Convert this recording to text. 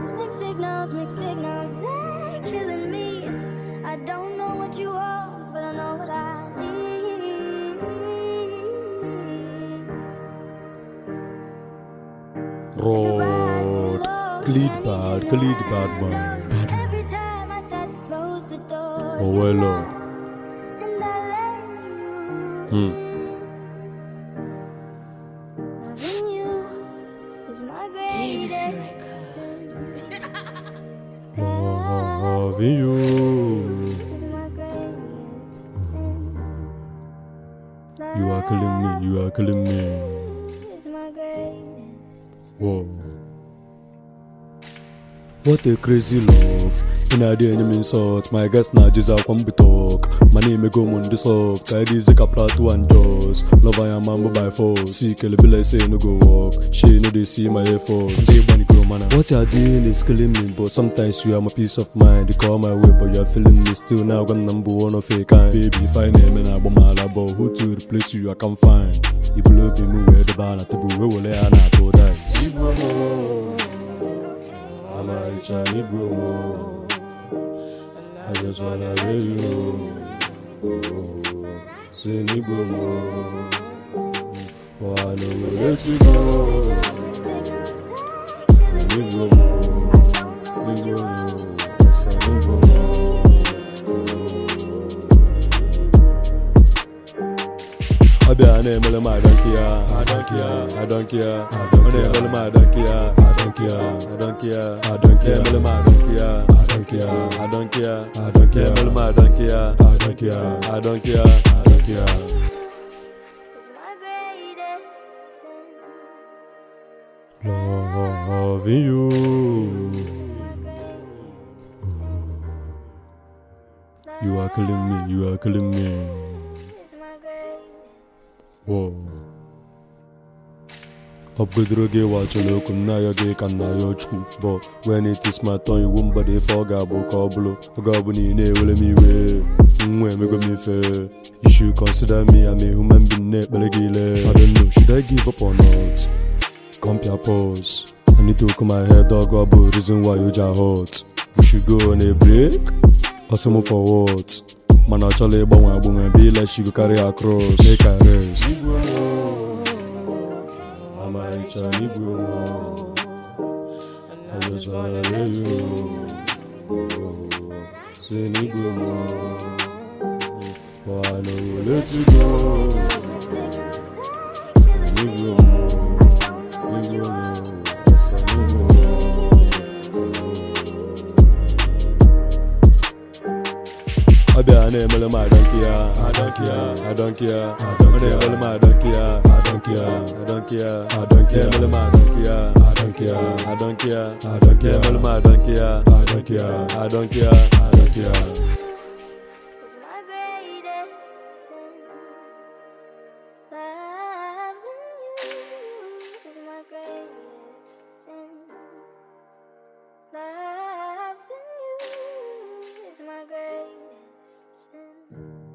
mixed signals, they're killing me. I don't know what you want, but I know what I need. Road, Khalid bad man. Every time I start to close the door, Oh well, Lord. and I let you in. Loving you is my greatest sin. Loving you. Is my greatest sin. You are killing me, you are killing me. Is my greatest. Whoa. What a crazy love. In a day, enemy insult. My guess now, Jesus, come be talk. My name is go on the soft. I did a plateau and jaws. Love I am mambo by force. See, kill be like say no go walk. She know they see my effort. They bunny grow man. What you are doing is killing me, but sometimes you are my peace of mind. You call my way, but you are feeling me still now. Got number one of fake kind. Baby, if I name and I bomb my labo, who to replace you? I can find. You blow me, where the bar at the boo, we will lay on our toe dice. I'm a rich and bro. I just wanna let you know. Say me bro. But I know we'll let you go. Say me bro. Me bro. Say me bro. I be an emblem, I don't care, I don't care, I don't care, I don't care, emblem, I don't care, I don't care, I don't care, I don't care, emblem, I don't care, I don't care, I don't care, I don't care, emblem, I don't care, I don't care, I don't care, I don't care. Is my greatest sin. Loving you. You are killing me, you are killing me. Is my greatest. Whoa. Upgrade watch a look na your gay can na your true. But when it is my turn, you won't body for gabo cobble. Gabuni ne will me way. When me go me fair. You should consider me, I'm a human being net belegile. I don't know, should I give up or not? Compare pause. I need to come my head dog up reason why you just hot. We should go on a break. Or some for what? Man, actually, but be like she go carry across. Make her rest. I'm a rich and bro. I just wanna let you know. Say me bro. But I know we'll let you go. Me bro. Me bro. Say me bro. I be an emblem, I don't care, I don't care, I don't care, I don't care, emblem, I don't care, I don't care, I don't care, I don't care, emblem, I don't care, I don't care, I don't care, I don't care, emblem, I don't care, I don't care, I don't care, I don't care. Is my greatest sin. Loving you is my greatest sin. Loving you is my greatest sin.